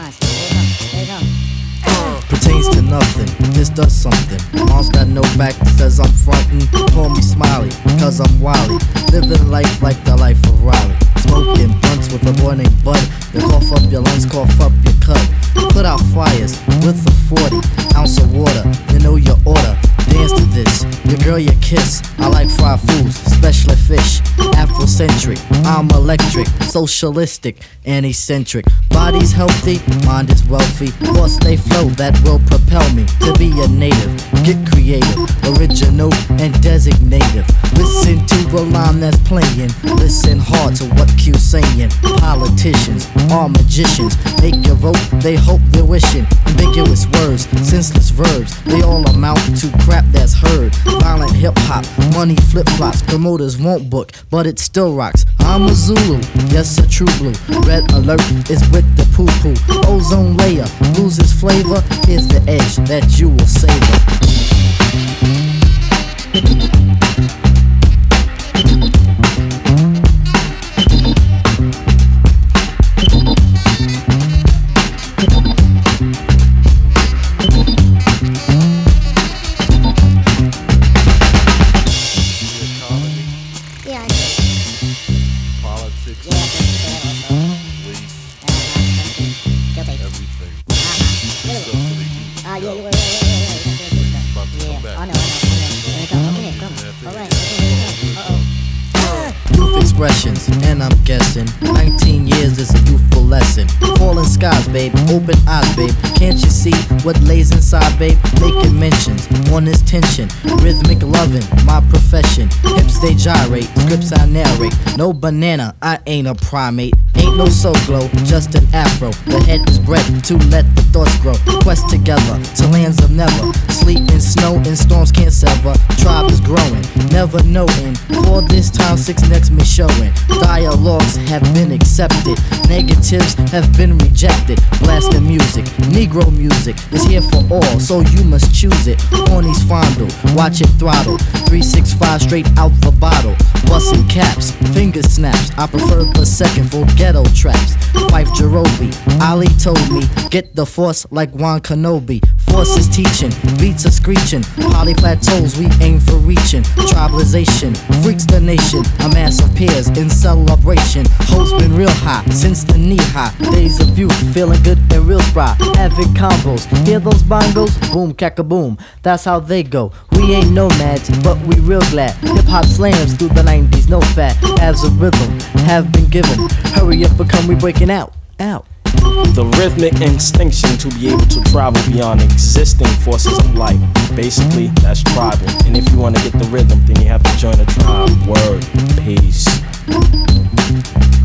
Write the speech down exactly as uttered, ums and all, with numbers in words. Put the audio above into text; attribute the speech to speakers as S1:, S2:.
S1: Watch. Here it comes. Here it comes.
S2: Pertains to nothing, this does something. Mom's got no back, says I'm frontin'. Call me Smiley, cause I'm wily. Living life like the life of Riley. Smoking blunts with a boy named Bud. You cough up your lungs, cough up your cut. Put out fires with a forty ounce of water. You know your order. Dance to this, your girl you kiss. I like fried foods, especially fish. Afrocentric, I'm electric, socialistic, and eccentric. Body's healthy, mind is wealthy. Thoughts they flow that will propel me to be a native. Get creative, original, and designative. Listen to the line that's playing. Listen hard to what Q's saying. Politicians are magicians. Make your vote, they hope they're wishing. Ambiguous words, senseless verbs. They all amount to crap that's heard. Violent hip hop, money flip flops. Promoters won't book, but it still rocks. I'm a Zulu, yes a true blue. Red alert is with the poo poo. Ozone layer loses flavor. Here's the edge that you will savor.
S1: Yeah, I do.
S3: Politics,
S1: Yeah, I think so also.
S3: police,
S1: Uh-huh. Guilty.
S3: everything.
S1: Uh-huh.
S3: Except for the youth.
S1: Ah, yeah, yeah, yeah, yeah, yeah, yeah. That's good stuff.
S3: About to come
S1: Yeah,
S3: back.
S1: I know, I know, I know. Here it comes. Okay, come. All right, okay, here it comes. Uh-oh.
S2: Youth expressions, and I'm guessing nineteen years is a youthful lesson. Falling skies, babe, open eyes, babe. Can't you see what lays inside, babe? Making mentions on this tension. Rhythmic loving, my profession. Hips they gyrate, scripts I narrate. No banana, I ain't a primate. Ain't no soul glow, just an afro. The head is bred to let the thoughts grow. Quest together to lands of never. Sleet and snow and storms can't sever. Tribe is growing, never knowing. For this time, six next me showing. Dialogues have been accepted. Negatives have been rejected. Blasting music, Negro music is here for all, so you must choose it. Hornies fondle, watch it throttle. three six five straight out the bottle. Busting caps, finger snaps. I prefer the second for ghetto traps. Fife Jerobi, Ali told me, get the force like Juan Kenobi. Force is teaching, beats are screeching. Poly plateaus we aim for reaching. Tribalization, freaks the nation. A mass of peers in celebration. Hope's been real high since the knee high. Days of youth, feeling good and real spry. Having combos, hear those bongos? Boom, cack-a-boom, that's how they go. We ain't nomads, but we real glad. Hip-hop slams through the nineties, no fat. As a rhythm, have been given. Hurry up, become we breaking out, out.
S4: The rhythmic instinction to be able to travel beyond existing forces of life. Basically, that's tribal. And if you want to get the rhythm, then you have to join a tribe. Word. Peace.